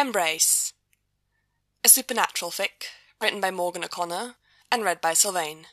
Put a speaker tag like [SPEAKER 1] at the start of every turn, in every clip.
[SPEAKER 1] Embrace, a supernatural fic, written by Morgan O'Connor and read by Sylvain.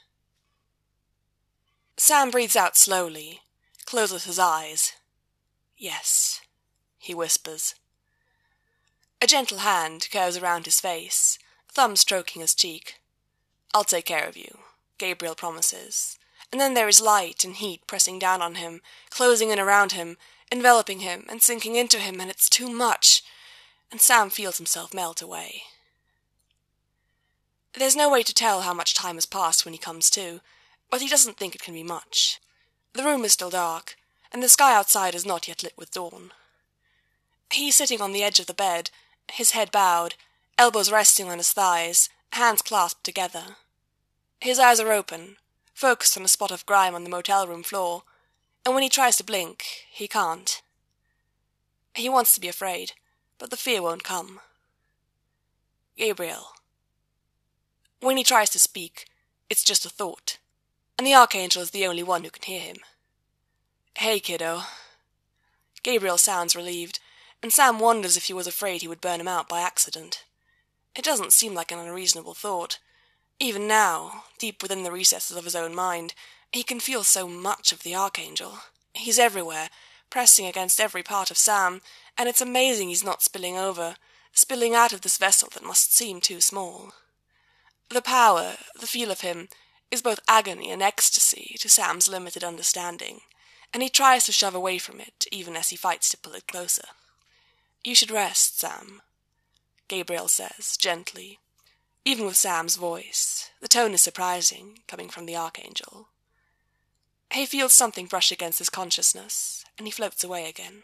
[SPEAKER 1] Sam breathes out slowly, closes his eyes. Yes, he whispers. A gentle hand curves around his face, thumb stroking his cheek. I'll take care of you, Gabriel promises. And then there is light and heat pressing down on him, closing in around him, enveloping him and sinking into him, and it's too much, and Sam feels himself melt away. There's no way to tell how much time has passed when he comes to, but he doesn't think it can be much. The room is still dark, and the sky outside is not yet lit with dawn. He's sitting on the edge of the bed, his head bowed, elbows resting on his thighs, hands clasped together. His eyes are open, focused on a spot of grime on the motel room floor, and when he tries to blink, he can't. He wants to be afraid, but the fear won't come. Gabriel. When he tries to speak, it's just a thought, and the Archangel is the only one who can hear him. Hey, kiddo. Gabriel sounds relieved, and Sam wonders if he was afraid he would burn him out by accident. It doesn't seem like an unreasonable thought. Even now, deep within the recesses of his own mind, he can feel so much of the Archangel. He's everywhere, pressing against every part of Sam, and it's amazing he's not spilling over, spilling out of this vessel that must seem too small. The power, the feel of him, is both agony and ecstasy to Sam's limited understanding, and he tries to shove away from it, even as he fights to pull it closer. You should rest, Sam, Gabriel says, gently. Even with Sam's voice, the tone is surprising, coming from the Archangel. He feels something brush against his consciousness, and he floats away again.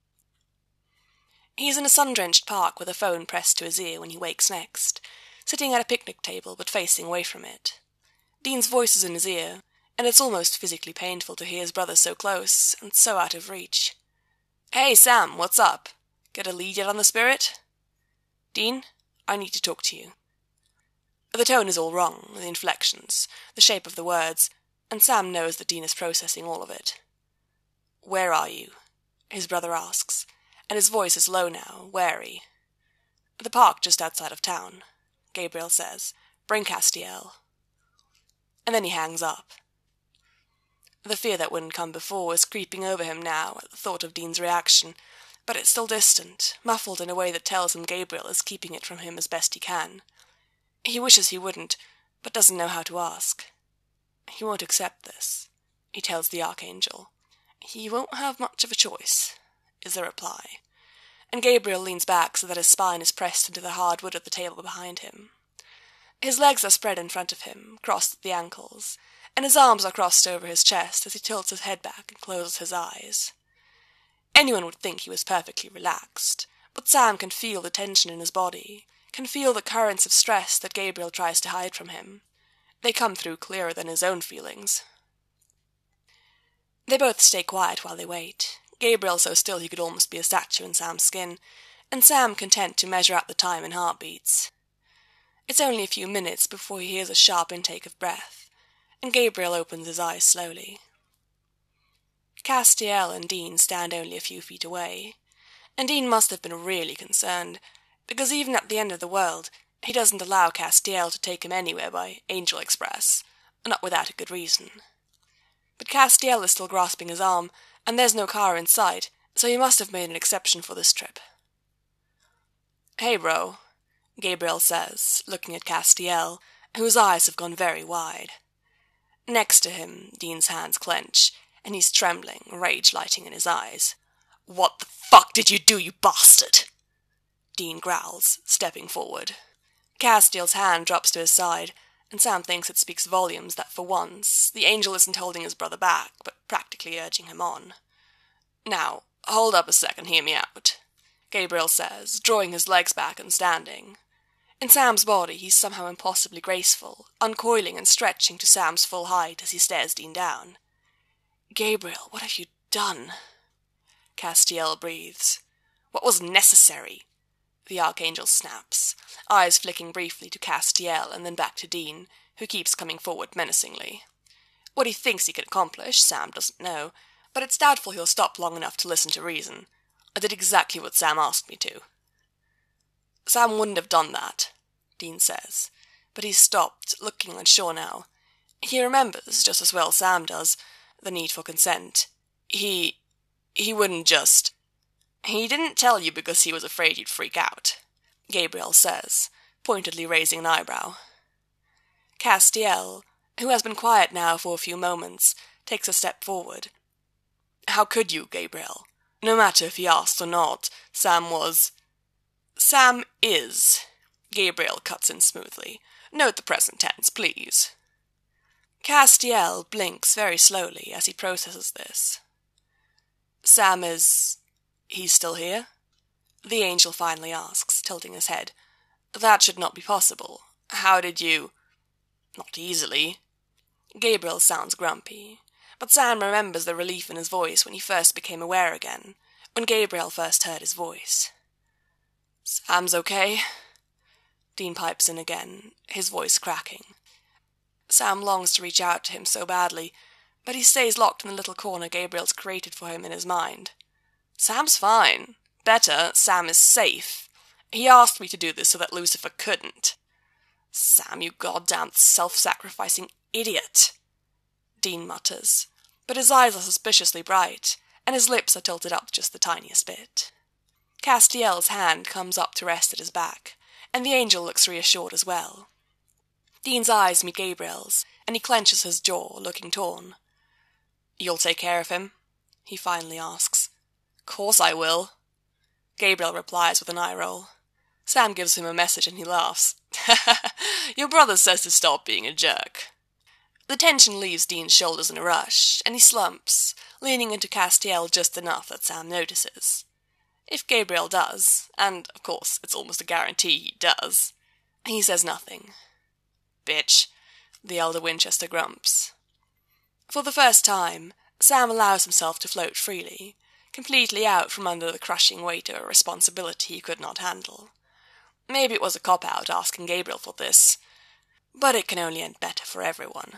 [SPEAKER 1] He's in a sun-drenched park with a phone pressed to his ear when he wakes next, sitting at a picnic table but facing away from it. Dean's voice is in his ear, and it's almost physically painful to hear his brother so close and so out of reach. Hey, Sam, what's up? Get a lead yet on the spirit? Dean, I need to talk to you. The tone is all wrong, the inflections, the shape of the words, and Sam knows that Dean is processing all of it. Where are you? His brother asks, and his voice is low now, wary. The park just outside of town, Gabriel says. Bring Castiel. And then he hangs up. The fear that wouldn't come before is creeping over him now at the thought of Dean's reaction, but it's still distant, muffled in a way that tells him Gabriel is keeping it from him as best he can. He wishes he wouldn't, but doesn't know how to ask. He won't accept this, he tells the Archangel. He won't have much of a choice, is the reply, and Gabriel leans back so that his spine is pressed into the hard wood of the table behind him. His legs are spread in front of him, crossed at the ankles, and his arms are crossed over his chest as he tilts his head back and closes his eyes. Anyone would think he was perfectly relaxed, but Sam can feel the tension in his body, can feel the currents of stress that Gabriel tries to hide from him. They come through clearer than his own feelings. They both stay quiet while they wait, Gabriel so still he could almost be a statue in Sam's skin, and Sam content to measure out the time in heartbeats. It's only a few minutes before he hears a sharp intake of breath, and Gabriel opens his eyes slowly. Castiel and Dean stand only a few feet away, and Dean must have been really concerned, because even at the end of the world, he doesn't allow Castiel to take him anywhere by Angel Express, not without a good reason. But Castiel is still grasping his arm, and there's no car in sight, so he must have made an exception for this trip. Hey, bro, Gabriel says, looking at Castiel, whose eyes have gone very wide. Next to him, Dean's hands clench, and he's trembling, rage lighting in his eyes. What the fuck did you do, you bastard? Dean growls, stepping forward. Castiel's hand drops to his side, and Sam thinks it speaks volumes that for once, the Angel isn't holding his brother back, but practically urging him on. Now, hold up a second, hear me out, Gabriel says, drawing his legs back and standing. In Sam's body, he's somehow impossibly graceful, uncoiling and stretching to Sam's full height as he stares Dean down. Gabriel, what have you done? Castiel breathes. What was necessary? The Archangel snaps, eyes flicking briefly to Castiel and then back to Dean, who keeps coming forward menacingly. What he thinks he can accomplish, Sam doesn't know, but it's doubtful he'll stop long enough to listen to reason. I did exactly what Sam asked me to. Sam wouldn't have done that, Dean says, but he's stopped, looking unsure now. He remembers, just as well Sam does, the need for consent. He wouldn't just... He didn't tell you because he was afraid you'd freak out, Gabriel says, pointedly raising an eyebrow. Castiel, who has been quiet now for a few moments, takes a step forward. How could you, Gabriel? No matter if he asked or not, Sam was... Sam is, Gabriel cuts in smoothly. Note the present tense, please. Castiel blinks very slowly as he processes this. Sam is... he's still here? The angel finally asks, tilting his head. That should not be possible. How did you... Not easily. Gabriel sounds grumpy, but Sam remembers the relief in his voice when he first became aware again, when Gabriel first heard his voice. Sam's okay? Dean pipes in again, his voice cracking. Sam longs to reach out to him so badly, but he stays locked in the little corner Gabriel's created for him in his mind. Sam's fine. Better, Sam is safe. He asked me to do this so that Lucifer couldn't. Sam, you goddamn self-sacrificing idiot, Dean mutters, but his eyes are suspiciously bright, and his lips are tilted up just the tiniest bit. Castiel's hand comes up to rest at his back, and the angel looks reassured as well. Dean's eyes meet Gabriel's, and he clenches his jaw, looking torn. You'll take care of him? He finally asks. Course I will. Gabriel replies with an eye roll. Sam gives him a message and he laughs. Your brother says to stop being a jerk. The tension leaves Dean's shoulders in a rush, and he slumps, leaning into Castiel just enough that Sam notices. If Gabriel does, and of course it's almost a guarantee he does, he says nothing. Bitch, the elder Winchester grumps. For the first time, Sam allows himself to float freely, completely out from under the crushing weight of a responsibility he could not handle. Maybe it was a cop-out asking Gabriel for this, but it can only end better for everyone.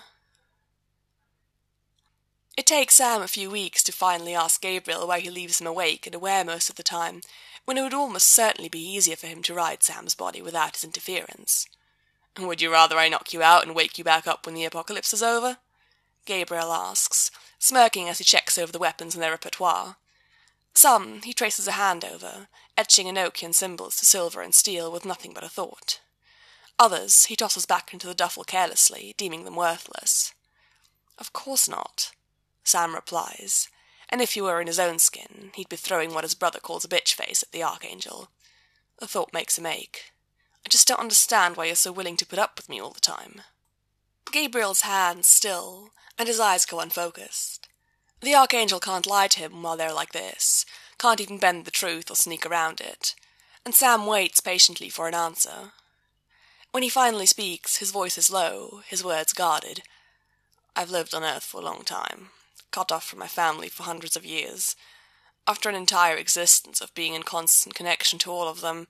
[SPEAKER 1] It takes Sam a few weeks to finally ask Gabriel why he leaves him awake and aware most of the time, when it would almost certainly be easier for him to ride Sam's body without his interference. Would you rather I knock you out and wake you back up when the apocalypse is over? Gabriel asks, smirking as he checks over the weapons in their repertoire. Some he traces a hand over, etching Enochian symbols to silver and steel with nothing but a thought. Others he tosses back into the duffel carelessly, deeming them worthless. Of course not, Sam replies, and if he were in his own skin, he'd be throwing what his brother calls a bitch face at the Archangel. The thought makes him ache. I just don't understand why you're so willing to put up with me all the time. Gabriel's hands still, and his eyes go unfocused. The Archangel can't lie to him while they're like this, can't even bend the truth or sneak around it, and Sam waits patiently for an answer. When he finally speaks, his voice is low, his words guarded. I've lived on Earth for a long time, cut off from my family for hundreds of years. After an entire existence of being in constant connection to all of them,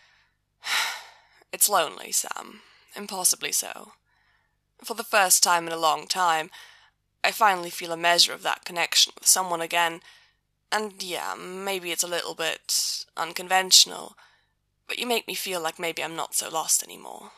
[SPEAKER 1] it's lonely, Sam, impossibly so. For the first time in a long time, I finally feel a measure of that connection with someone again, and yeah, maybe it's a little bit unconventional, but you make me feel like maybe I'm not so lost anymore.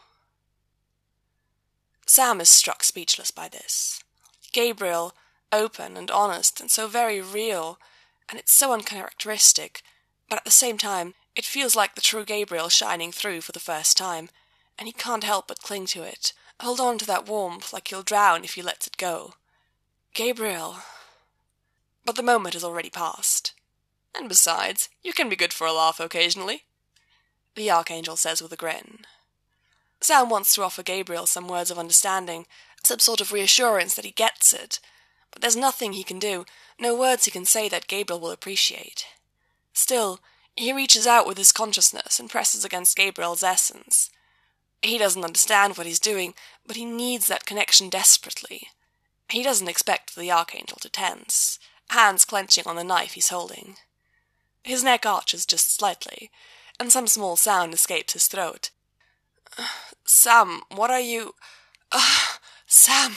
[SPEAKER 1] Sam is struck speechless by this. Gabriel, open and honest and so very real, and it's so uncharacteristic, but at the same time, it feels like the true Gabriel shining through for the first time, and he can't help but cling to it, hold on to that warmth like he'll drown if he lets it go. Gabriel. But the moment has already passed. And besides, you can be good for a laugh occasionally, the Archangel says with a grin. Sam wants to offer Gabriel some words of understanding, some sort of reassurance that he gets it, but there's nothing he can do, no words he can say that Gabriel will appreciate. Still, he reaches out with his consciousness and presses against Gabriel's essence. He doesn't understand what he's doing, but he needs that connection desperately. He doesn't expect the Archangel to tense, hands clenching on the knife he's holding. His neck arches just slightly, and some small sound escapes his throat. Sam, what are you... Sam...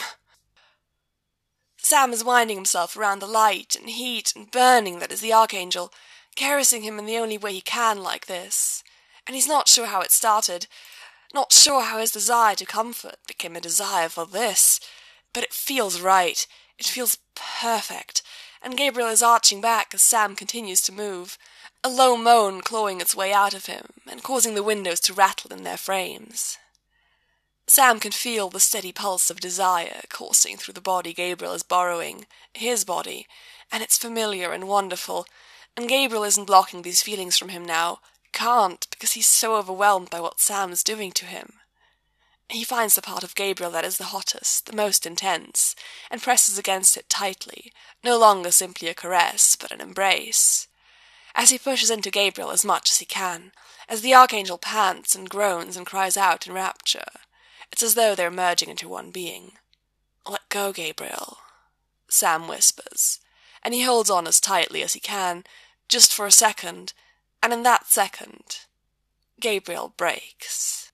[SPEAKER 1] Sam is winding himself around the light and heat and burning that is the Archangel, caressing him in the only way he can like this, and he's not sure how it started, not sure how his desire to comfort became a desire for this, but it feels right, it feels perfect, and Gabriel is arching back as Sam continues to move, a low moan clawing its way out of him and causing the windows to rattle in their frames. Sam can feel the steady pulse of desire coursing through the body Gabriel is borrowing, his body, and it's familiar and wonderful, and Gabriel isn't blocking these feelings from him now, can't, because he's so overwhelmed by what Sam is doing to him. He finds the part of Gabriel that is the hottest, the most intense, and presses against it tightly, no longer simply a caress, but an embrace. As he pushes into Gabriel as much as he can, as the Archangel pants and groans and cries out in rapture, it's as though they're merging into one being. "Let go, Gabriel," Sam whispers, and he holds on as tightly as he can, just for a second, and in that second, Gabriel breaks.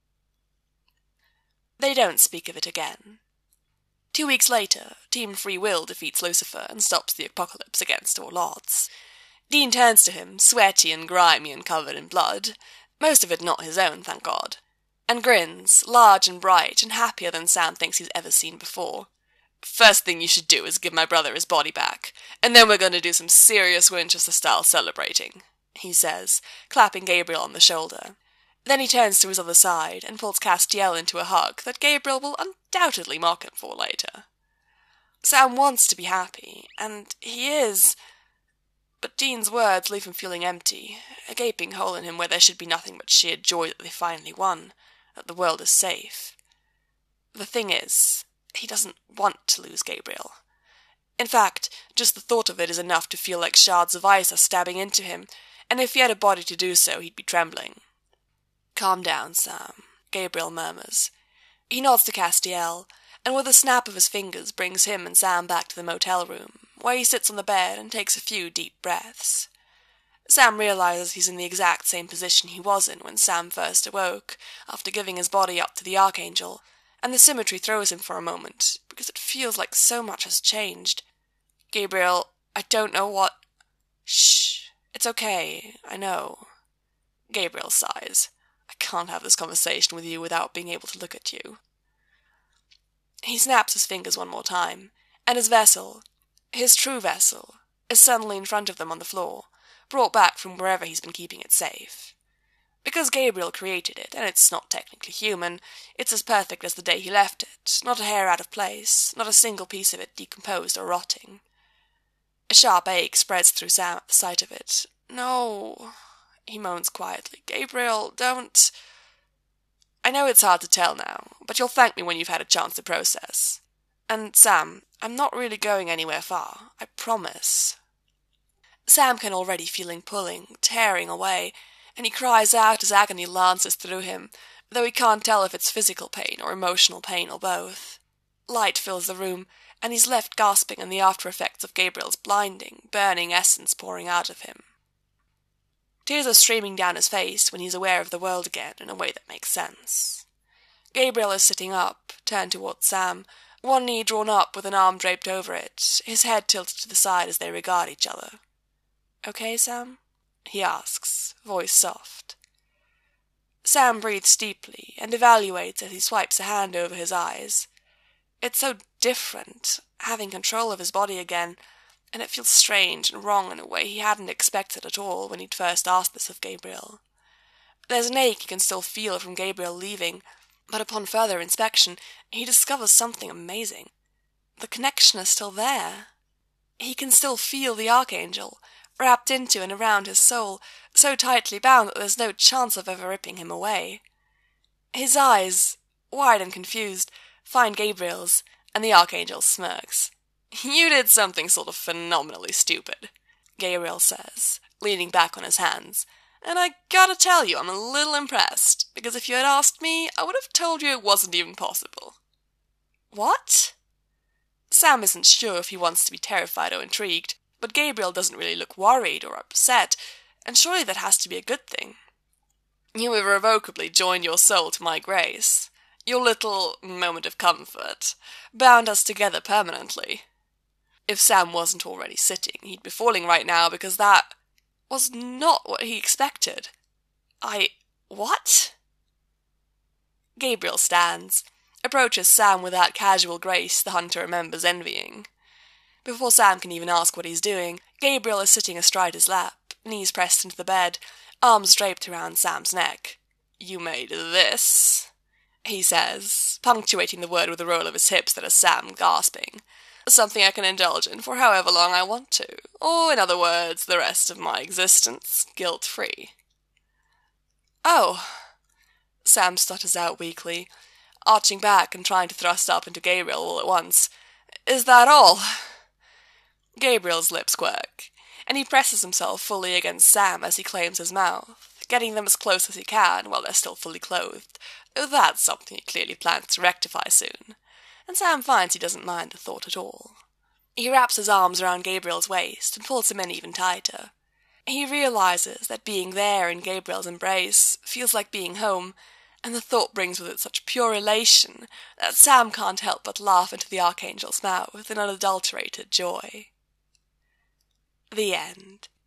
[SPEAKER 1] They don't speak of it again. 2 weeks later, Team Free Will defeats Lucifer and stops the apocalypse against all odds. Dean turns to him, sweaty and grimy and covered in blood, most of it not his own, thank God, and grins, large and bright and happier than Sam thinks he's ever seen before. "First thing you should do is give my brother his body back, and then we're going to do some serious Winchester-style celebrating," he says, clapping Gabriel on the shoulder. Then he turns to his other side and pulls Castiel into a hug that Gabriel will undoubtedly mock him for later. Sam wants to be happy, and he is, but Dean's words leave him feeling empty, a gaping hole in him where there should be nothing but sheer joy that they finally won, that the world is safe. The thing is, he doesn't want to lose Gabriel. In fact, just the thought of it is enough to feel like shards of ice are stabbing into him, and if he had a body to do so, he'd be trembling. "Calm down, Sam," Gabriel murmurs. He nods to Castiel, and with a snap of his fingers brings him and Sam back to the motel room, where he sits on the bed and takes a few deep breaths. Sam realizes he's in the exact same position he was in when Sam first awoke, after giving his body up to the Archangel, and the symmetry throws him for a moment, because it feels like so much has changed. "Gabriel, I don't know what—" "Shh, it's okay, I know." Gabriel sighs. "I can't have this conversation with you without being able to look at you." He snaps his fingers one more time, and his vessel, his true vessel, is suddenly in front of them on the floor, brought back from wherever he's been keeping it safe. Because Gabriel created it, and it's not technically human, it's as perfect as the day he left it, not a hair out of place, not a single piece of it decomposed or rotting. A sharp ache spreads through Sam at the sight of it. "No," he moans quietly. "Gabriel, don't—" "I know it's hard to tell now, but you'll thank me when you've had a chance to process. And, Sam, I'm not really going anywhere far, I promise." Sam can already feel him pulling, tearing away, and he cries out as agony lances through him, though he can't tell if it's physical pain or emotional pain or both. Light fills the room, and he's left gasping in the after-effects of Gabriel's blinding, burning essence pouring out of him. Tears are streaming down his face when he's aware of the world again in a way that makes sense. Gabriel is sitting up, turned towards Sam, one knee drawn up with an arm draped over it, his head tilted to the side as they regard each other. "Okay, Sam?" he asks, voice soft. Sam breathes deeply and evaluates as he swipes a hand over his eyes. It's so different, having control of his body again, and it feels strange and wrong in a way he hadn't expected at all when he'd first asked this of Gabriel. There's an ache he can still feel from Gabriel leaving, but upon further inspection he discovers something amazing. The connection is still there. He can still feel the Archangel, wrapped into and around his soul, so tightly bound that there's no chance of ever ripping him away. His eyes, wide and confused, find Gabriel's, and the Archangel smirks. "You did something sort of phenomenally stupid," Gabriel says, leaning back on his hands, "and I gotta tell you I'm a little impressed, because if you had asked me, I would have told you it wasn't even possible." "What?" Sam isn't sure if he wants to be terrified or intrigued, but Gabriel doesn't really look worried or upset, and surely that has to be a good thing. "You irrevocably joined your soul to my grace. Your little moment of comfort bound us together permanently." If Sam wasn't already sitting, he'd be falling right now because that was not what he expected. What? Gabriel stands, approaches Sam with that casual grace the hunter remembers envying. Before Sam can even ask what he's doing, Gabriel is sitting astride his lap, knees pressed into the bed, arms draped around Sam's neck. "You made this," he says, punctuating the word with a roll of his hips that has Sam gasping. "Something I can indulge in for however long I want to, or in other words, the rest of my existence, guilt-free." "Oh," Sam stutters out weakly, arching back and trying to thrust up into Gabriel all at once. "Is that all?" Gabriel's lips quirk, and he presses himself fully against Sam as he claims his mouth, getting them as close as he can while they're still fully clothed. That's something he clearly plans to rectify soon, and Sam finds he doesn't mind the thought at all. He wraps his arms around Gabriel's waist and pulls him in even tighter. He realizes that being there in Gabriel's embrace feels like being home, and the thought brings with it such pure elation that Sam can't help but laugh into the Archangel's mouth in unadulterated joy. The end.